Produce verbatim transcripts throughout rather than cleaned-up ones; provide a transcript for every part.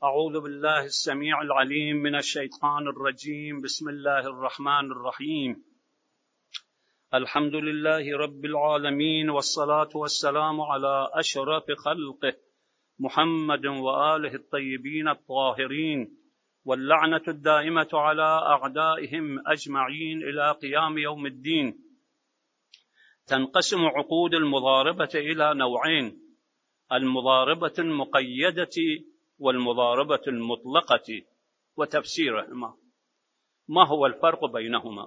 أعوذ بالله السميع العليم من الشيطان الرجيم. بسم الله الرحمن الرحيم. الحمد لله رب العالمين، والصلاة والسلام على أشرف خلقه محمد وآله الطيبين الطاهرين، واللعنة الدائمة على أعدائهم أجمعين إلى قيام يوم الدين. تنقسم عقود المضاربة إلى نوعين: المضاربة المقيدة والمضاربة المطلقة، وتفسيرهما. ما هو الفرق بينهما؟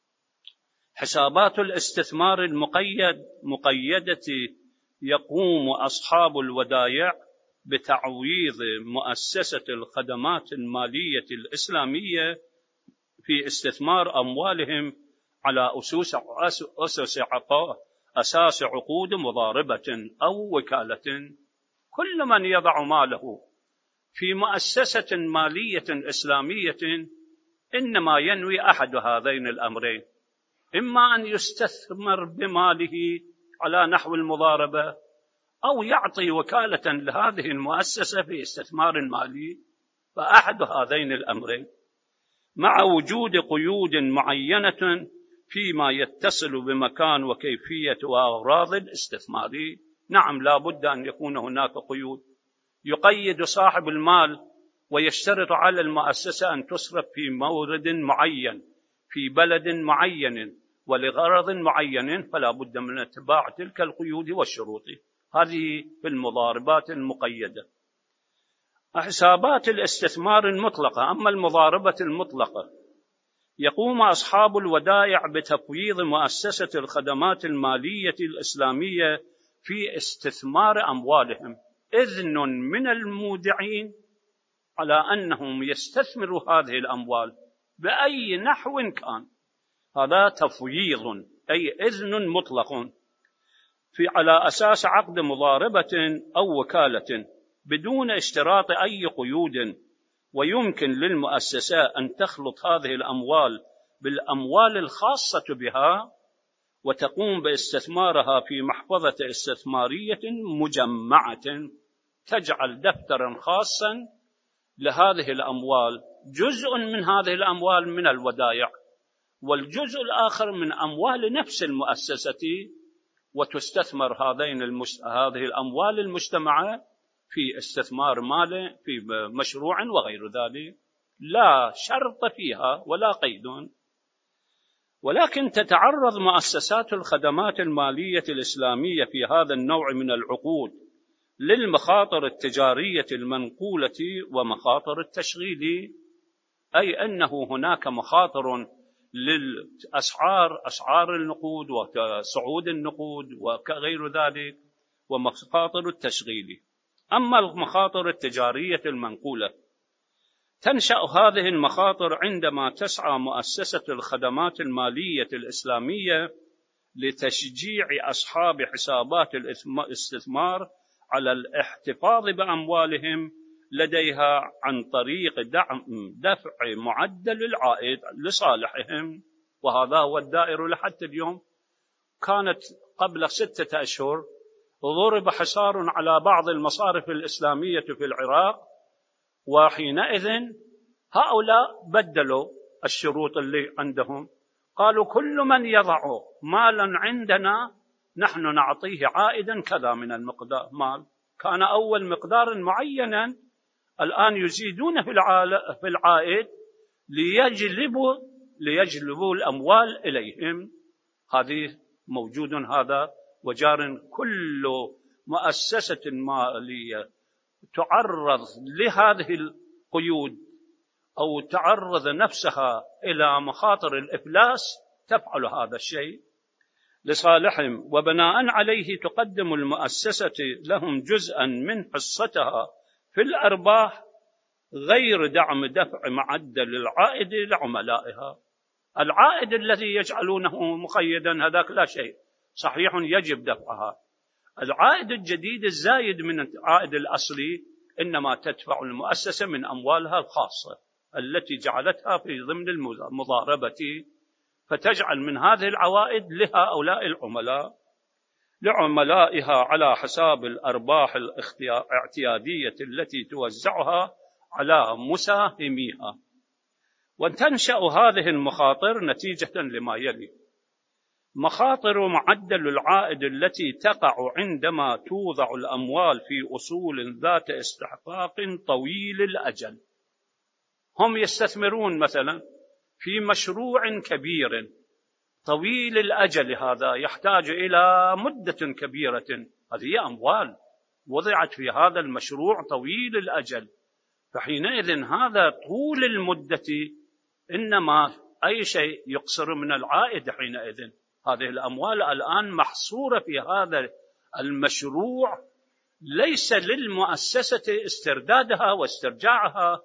حسابات الاستثمار المقيد مقيدة يقوم أصحاب الودائع بتعويض مؤسسة الخدمات المالية الإسلامية في استثمار أموالهم على أسس أسس أساس عقود مضاربة أو وكالة. كل من يضع ماله في مؤسسة مالية إسلامية إنما ينوي أحد هذين الأمرين: إما أن يستثمر بماله على نحو المضاربة، أو يعطي وكالة لهذه المؤسسة في استثمار مالي، فأحد هذين الأمرين، مع وجود قيود معينة فيما يتصل بمكان وكيفية وأغراض الاستثمار. نعم، لا بد أن يكون هناك قيود. يقيد صاحب المال ويشترط على المؤسسة أن تصرف في مورد معين في بلد معين ولغرض معين، فلا بد من اتباع تلك القيود والشروط. هذه في المضاربات المقيدة. حسابات الاستثمار المطلقة. أما المضاربة المطلقة، يقوم أصحاب الودائع بتفويض مؤسسة الخدمات المالية الإسلامية في استثمار أموالهم، إذن من المودعين على أنهم يستثمروا هذه الأموال بأي نحو كان. هذا تفويض، أي إذن مطلق في على أساس عقد مضاربة أو وكالة بدون اشتراط أي قيود. ويمكن للمؤسسة أن تخلط هذه الأموال بالأموال الخاصة بها وتقوم باستثمارها في محفظة استثمارية مجمعة، تجعل دفترا خاصا لهذه الأموال، جزء من هذه الأموال من الودائع والجزء الآخر من أموال نفس المؤسسة، وتستثمر هذين المش... هذه الأموال المجتمعة في استثمار مال في مشروع وغير ذلك، لا شرط فيها ولا قيد. ولكن تتعرض مؤسسات الخدمات المالية الإسلامية في هذا النوع من العقود للمخاطر التجارية المنقولة ومخاطر التشغيل، أي أنه هناك مخاطر للأسعار، أسعار النقود وصعود النقود وغير ذلك، ومخاطر التشغيل. أما المخاطر التجارية المنقولة، تنشأ هذه المخاطر عندما تسعى مؤسسة الخدمات المالية الإسلامية لتشجيع أصحاب حسابات الاستثمار على الاحتفاظ بأموالهم لديها عن طريق دعم دفع معدل العائد لصالحهم. وهذا هو الدائر لحد اليوم. كانت قبل ستة أشهر ضرب حصار على بعض المصارف الإسلامية في العراق، وحينئذ هؤلاء بدلوا الشروط اللي عندهم، قالوا كل من يضع مالا عندنا نحن نعطيه عائدا كذا من المقدار مال. كان أول مقدار معينا، الآن يزيدون في العائد ليجلبوا ليجلبوا الأموال إليهم. هذه موجود هذا وجار. كل مؤسسة مالية تعرض لهذه القيود أو تعرض نفسها إلى مخاطر الإفلاس تفعل هذا الشيء لصالحهم، وبناء عليه تقدم المؤسسة لهم جزءا من حصتها في الأرباح غير دعم دفع معدل العائد لعملائها. العائد الذي يجعلونه مقيدا هذاك لا شيء، صحيح يجب دفعها. العائد الجديد الزايد من العائد الأصلي إنما تدفع المؤسسة من أموالها الخاصة التي جعلتها في ضمن المضاربة، فتجعل من هذه العوائد لهؤلاء العملاء لعملائها على حساب الأرباح الاعتيادية التي توزعها على مساهميها. وتنشأ هذه المخاطر نتيجة لما يلي: مخاطر معدل العائد التي تقع عندما توضع الأموال في أصول ذات استحقاق طويل الأجل. هم يستثمرون مثلا في مشروع كبير طويل الأجل، هذا يحتاج إلى مدة كبيرة، هذه أموال وضعت في هذا المشروع طويل الأجل، فحينئذ هذا طول المدة إنما أي شيء يقصر من العائد. حينئذ هذه الأموال الآن محصورة في هذا المشروع، ليس للمؤسسة استردادها واسترجاعها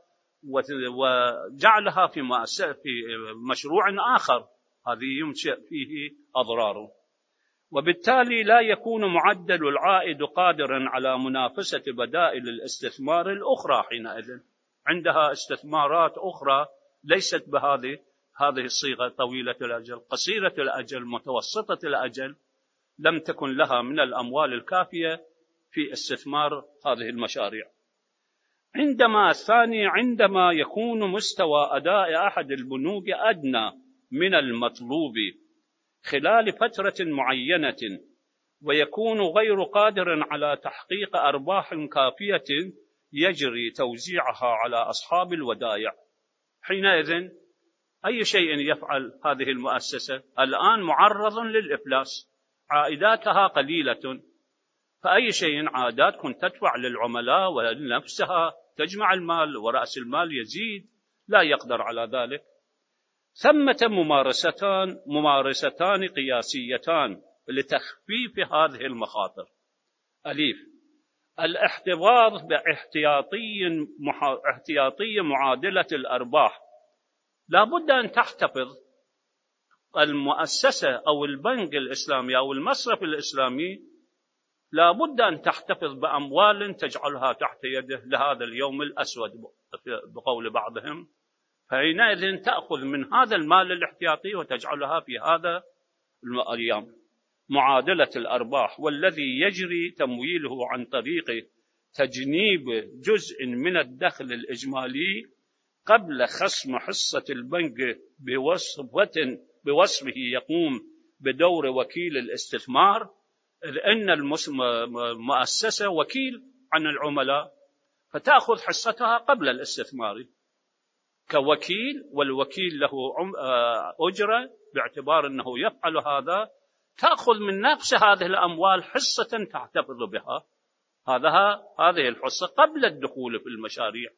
وجعلها في مؤسسة في مشروع آخر، هذه ينشأ فيه أضراره. وبالتالي لا يكون معدل العائد قادرا على منافسة بدائل الاستثمار الأخرى. حينئذ عندها استثمارات أخرى ليست بهذه هذه الصيغة طويلة الأجل، قصيرة الأجل، متوسطة الأجل، لم تكن لها من الأموال الكافية في استثمار هذه المشاريع. عندما الثاني عندما يكون مستوى أداء أحد البنوك أدنى من المطلوب خلال فترة معينة، ويكون غير قادر على تحقيق أرباح كافية يجري توزيعها على أصحاب الودائع. حينئذ أي شيء يفعل هذه المؤسسة الآن معرض للإفلاس، عائداتها قليلة، فأي شيء عادات كنت تدفع للعملاء ولنفسها، تجمع المال ورأس المال يزيد، لا يقدر على ذلك. ثمة ممارستان ممارستان قياسيتان لتخفيف هذه المخاطر: أليف الاحتفاظ باحتياطي احتياطي معادلة الأرباح. لا بد أن تحتفظ المؤسسة أو البنك الإسلامي أو المصرف الإسلامي، لا بد أن تحتفظ بأموال تجعلها تحت يده لهذا اليوم الأسود بقول بعضهم، فحينئذ تأخذ من هذا المال الاحتياطي وتجعلها في هذا الأيام. معادلة الأرباح والذي يجري تمويله عن طريق تجنيب جزء من الدخل الإجمالي قبل خصم حصة البنك بوصفة بوصفه يقوم بدور وكيل الاستثمار، إذ أن المؤسسة وكيل عن العملاء، فتأخذ حصتها قبل الاستثمار كوكيل، والوكيل له أجرة باعتبار أنه يفعل هذا، تأخذ من نفس هذه الأموال حصة تحتفظ بها، هذا هذه الحصة قبل الدخول في المشاريع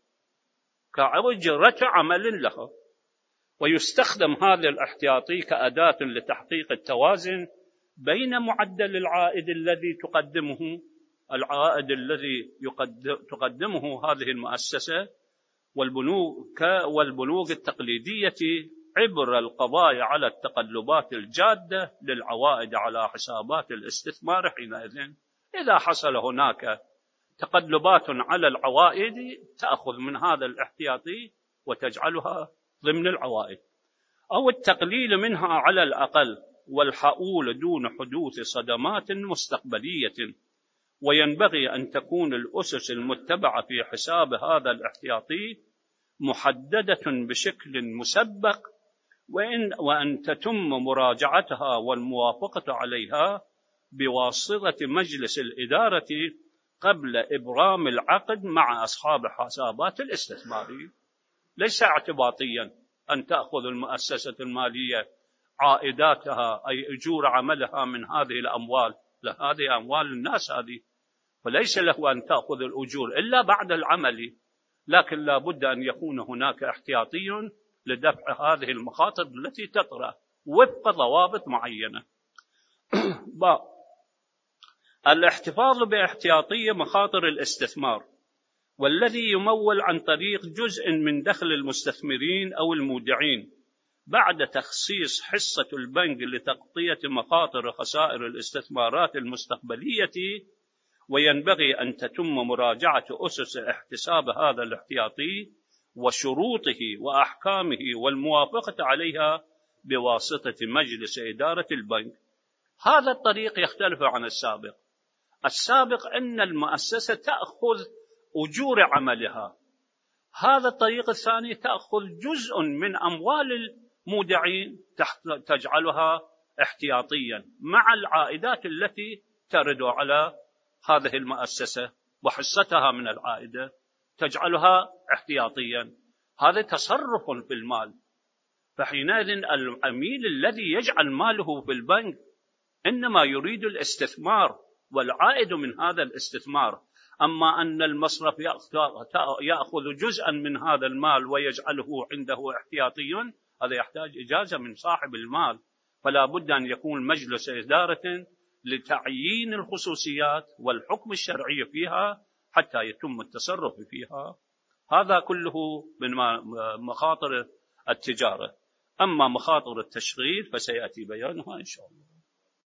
كأجرة عمل لها. ويستخدم هذا الاحتياطي كأداة لتحقيق التوازن بين معدل العائد الذي تقدمه العائد الذي تقدمه هذه المؤسسة والبنوك والبنوك التقليدية عبر القضاء على التقلبات الجادة للعوائد على حسابات الاستثمار. حينئذ إذا حصل هناك تقلبات على العوائد تأخذ من هذا الاحتياطي وتجعلها ضمن العوائد، أو التقليل منها على الأقل، والحؤول دون حدوث صدمات مستقبلية. وينبغي أن تكون الأسس المتبعة في حساب هذا الاحتياطي محددة بشكل مسبق، وإن وأن تتم مراجعتها والموافقة عليها بواسطة مجلس الإدارة قبل إبرام العقد مع أصحاب حسابات الاستثمار. ليس اعتباطيا أن تأخذ المؤسسة المالية عائداتها أي أجور عملها من هذه الأموال، لا، هذه أموال الناس هذه، فليس له أن تأخذ الأجور إلا بعد العمل، لكن لا بد أن يكون هناك احتياطي لدفع هذه المخاطر التي تطرأ وفق ضوابط معينة. الاحتفاظ باحتياطي مخاطر الاستثمار، والذي يمول عن طريق جزء من دخل المستثمرين أو المودعين بعد تخصيص حصة البنك لتغطية مخاطر خسائر الاستثمارات المستقبلية. وينبغي أن تتم مراجعة أسس احتساب هذا الاحتياطي وشروطه وأحكامه والموافقة عليها بواسطة مجلس إدارة البنك. هذا الطريق يختلف عن السابق. السابق أن المؤسسة تأخذ أجور عملها، هذا الطريق الثاني تأخذ جزء من أموال المودعين تجعلها احتياطيا مع العائدات التي ترد على هذه المؤسسة وحصتها من العائدة تجعلها احتياطيا. هذا تصرف في المال. فحينئذ العميل الذي يجعل ماله في البنك إنما يريد الاستثمار والعائد من هذا الاستثمار. أما أن المصرف يأخذ جزءا من هذا المال ويجعله عنده احتياطيا، هذا يحتاج إجازة من صاحب المال. فلا بد أن يكون مجلس إدارة لتعيين الخصوصيات والحكم الشرعي فيها حتى يتم التصرف فيها. هذا كله من مخاطر التجارة. أما مخاطر التشغيل فسيأتي بيانها إن شاء الله.